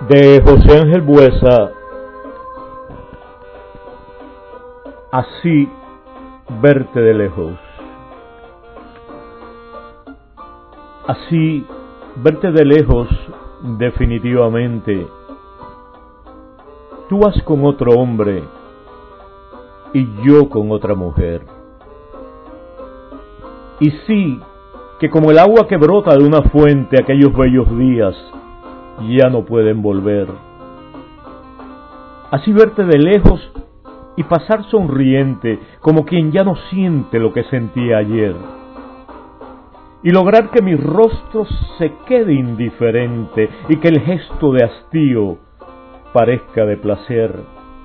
De José Ángel Buesa. Así verte de lejos. Así verte de lejos, definitivamente. Tú vas con otro hombre y yo con otra mujer. Y sí, que como el agua que brota de una fuente aquellos bellos días ya no pueden volver. Así verte de lejos y pasar sonriente como quien ya no siente lo que sentía ayer. Y lograr que mi rostro se quede indiferente y que el gesto de hastío parezca de placer.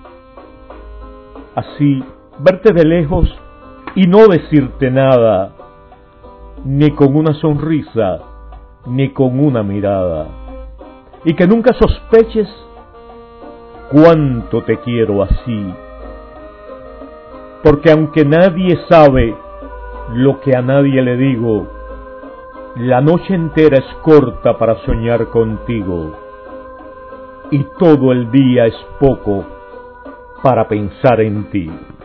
Así verte de lejos y no decirte nada, ni con una sonrisa, ni con una mirada. Y que nunca sospeches cuánto te quiero así. Porque aunque nadie sabe lo que a nadie le digo, la noche entera es corta para soñar contigo. Y todo el día es poco para pensar en ti.